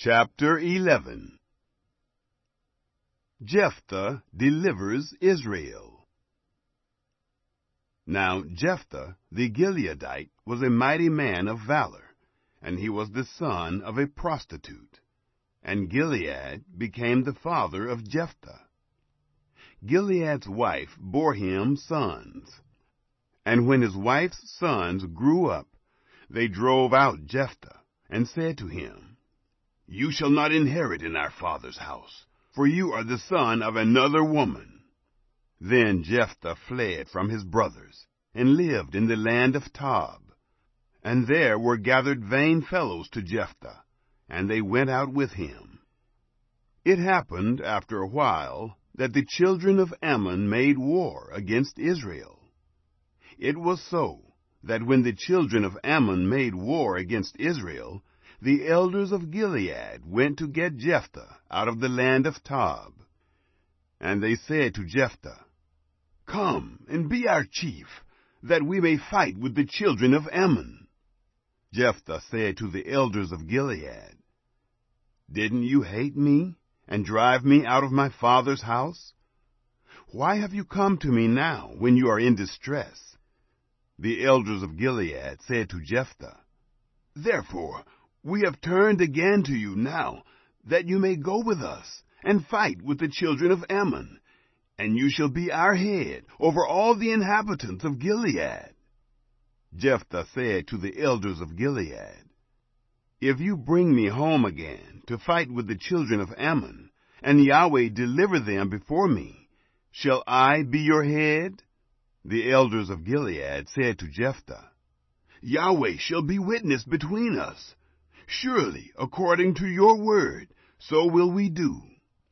Chapter 11. Jephthah delivers Israel. Now Jephthah the Gileadite was a mighty man of valor, and he was the son of a prostitute. And Gilead became the father of Jephthah. Gilead's wife bore him sons. And when his wife's sons grew up, they drove out Jephthah, and said to him, "You shall not inherit in our father's house, for you are the son of another woman." Then Jephthah fled from his brothers, and lived in the land of Tob. And there were gathered vain fellows to Jephthah, and they went out with him. It happened after a while that the children of Ammon made war against Israel. It was so that when the children of Ammon made war against Israel, the elders of Gilead went to get Jephthah out of the land of Tob. And they said to Jephthah, "Come and be our chief, that we may fight with the children of Ammon." Jephthah said to the elders of Gilead, "Didn't you hate me and drive me out of my father's house? Why have you come to me now when you are in distress?" The elders of Gilead said to Jephthah, "Therefore we have turned again to you now, that you may go with us and fight with the children of Ammon, and you shall be our head over all the inhabitants of Gilead." Jephthah said to the elders of Gilead, "If you bring me home again to fight with the children of Ammon, and Yahweh deliver them before me, shall I be your head?" The elders of Gilead said to Jephthah, "Yahweh shall be witness between us. Surely, according to your word, so will we do."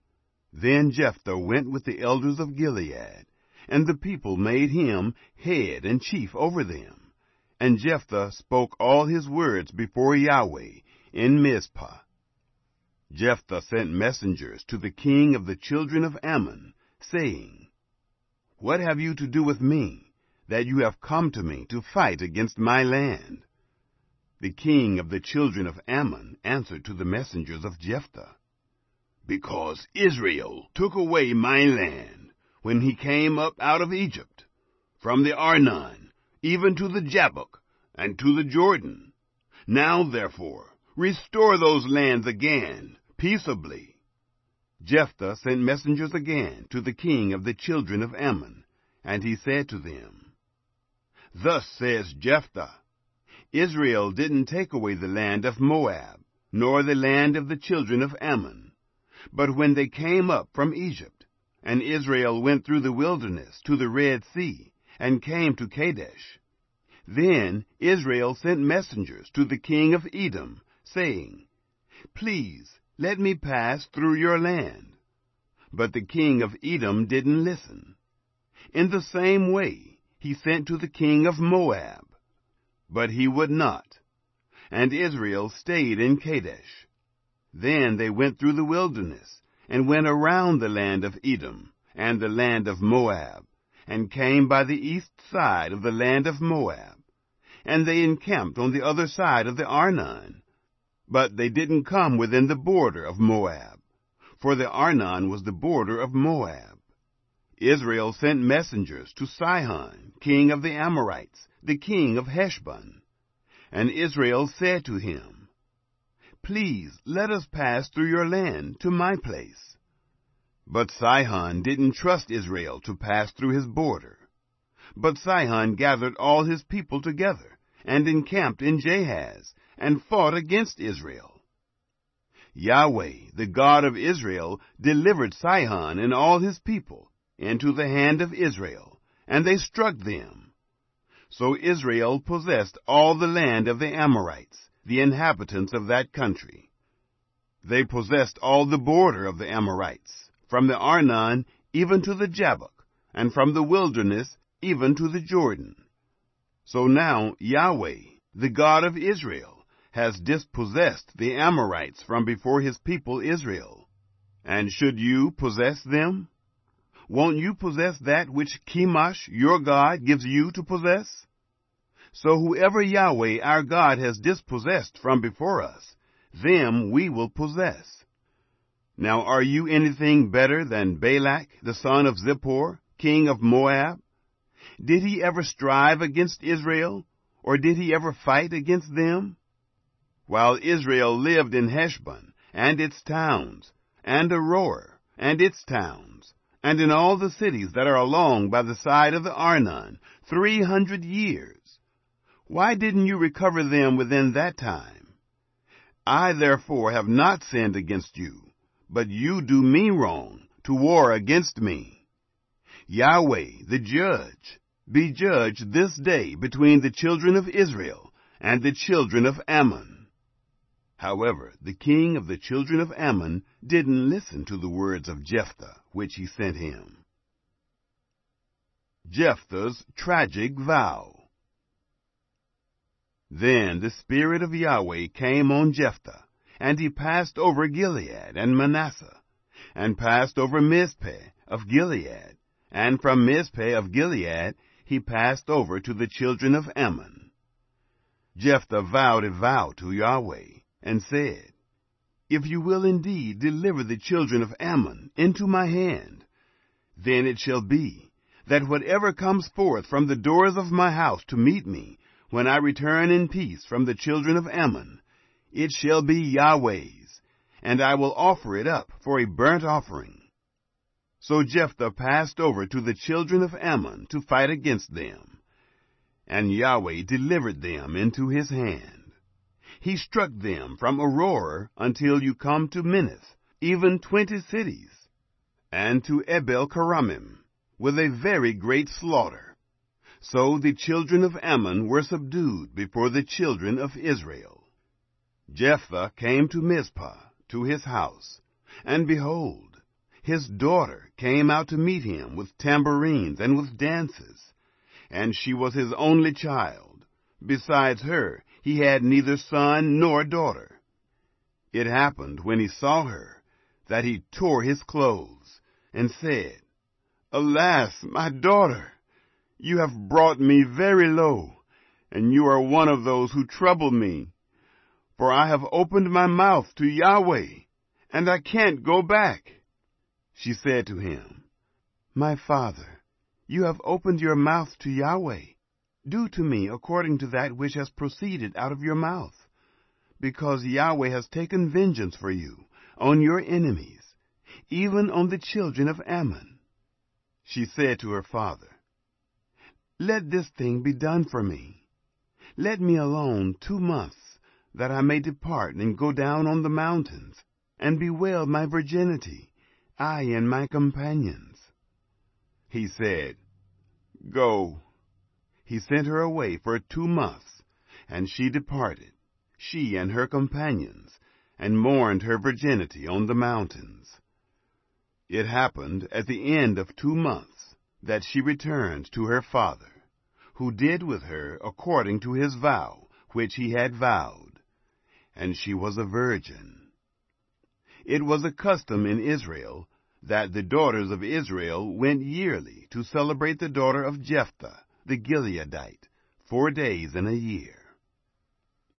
Then Jephthah went with the elders of Gilead, and the people made him head and chief over them. And Jephthah spoke all his words before Yahweh in Mizpah. Jephthah sent messengers to the king of the children of Ammon, saying, "What have you to do with me, that you have come to me to fight against my land?" The king of the children of Ammon answered to the messengers of Jephthah, "Because Israel took away my land when he came up out of Egypt, from the Arnon even to the Jabbok, and to the Jordan. Now, therefore, restore those lands again, peaceably." Jephthah sent messengers again to the king of the children of Ammon, and he said to them, "Thus says Jephthah, Israel didn't take away the land of Moab, nor the land of the children of Ammon. But when they came up from Egypt, and Israel went through the wilderness to the Red Sea, and came to Kadesh, then Israel sent messengers to the king of Edom, saying, "Please let me pass through your land." But the king of Edom didn't listen. In the same way he sent to the king of Moab, but he would not. And Israel stayed in Kadesh. Then they went through the wilderness, and went around the land of Edom and the land of Moab, and came by the east side of the land of Moab. And they encamped on the other side of the Arnon. But they didn't come within the border of Moab, for the Arnon was the border of Moab. Israel sent messengers to Sihon, king of the Amorites, the king of Heshbon. And Israel said to him, "Please let us pass through your land to my place." But Sihon didn't trust Israel to pass through his border. But Sihon gathered all his people together, and encamped in Jahaz, and fought against Israel. Yahweh, the God of Israel, delivered Sihon and all his people into the hand of Israel, and they struck them. So Israel possessed all the land of the Amorites, the inhabitants of that country. They possessed all the border of the Amorites, from the Arnon even to the Jabbok, and from the wilderness even to the Jordan. So now Yahweh, the God of Israel, has dispossessed the Amorites from before his people Israel. And should you possess them? Won't you possess that which Chemosh, your God, gives you to possess? So whoever Yahweh our God has dispossessed from before us, them we will possess. Now are you anything better than Balak, the son of Zippor, king of Moab? Did he ever strive against Israel, or did he ever fight against them? While Israel lived in Heshbon, and its towns, and Aroer, and its towns, and in all the cities that are along by the side of the Arnon, 300 years. Why didn't you recover them within that time? I therefore have not sinned against you, but you do me wrong to war against me. Yahweh, the judge, be judged this day between the children of Israel and the children of Ammon. However, the king of the children of Ammon didn't listen to the words of Jephthah, which he sent him. Jephthah's tragic vow. Then the Spirit of Yahweh came on Jephthah, and he passed over Gilead and Manasseh, and passed over Mizpeh of Gilead, and from Mizpeh of Gilead he passed over to the children of Ammon. Jephthah vowed a vow to Yahweh, and said, If you will indeed deliver the children of Ammon into my hand, then it shall be that whatever comes forth from the doors of my house to meet me, when I return in peace from the children of Ammon, it shall be Yahweh's, and I will offer it up for a burnt offering. So Jephthah passed over to the children of Ammon to fight against them, and Yahweh delivered them into his hand. He struck them from Aroer until you come to Minnith, even 20 cities, and to Abel-keramim, with a very great slaughter. So the children of Ammon were subdued before the children of Israel. Jephthah came to Mizpah, to his house, and behold, his daughter came out to meet him with tambourines and with dances, and she was his only child. Besides her, he had neither son nor daughter. It happened when he saw her that he tore his clothes and said, Alas, my daughter, you have brought me very low, and you are one of those who trouble me. For I have opened my mouth to Yahweh, and I can't go back. She said to him, My father, you have opened your mouth to Yahweh. Do to me according to that which has proceeded out of your mouth, because Yahweh has taken vengeance for you on your enemies, even on the children of Ammon. She said to her father, Let this thing be done for me. Let me alone 2 months, that I may depart and go down on the mountains, and bewail my virginity, I and my companions. He said, Go. He sent her away for 2 months, and she departed, she and her companions, and mourned her virginity on the mountains. It happened at the end of 2 months that she returned to her father, who did with her according to his vow which he had vowed, and she was a virgin. It was a custom in Israel that the daughters of Israel went yearly to celebrate the daughter of Jephthah, the Gileadite, 4 days in a year.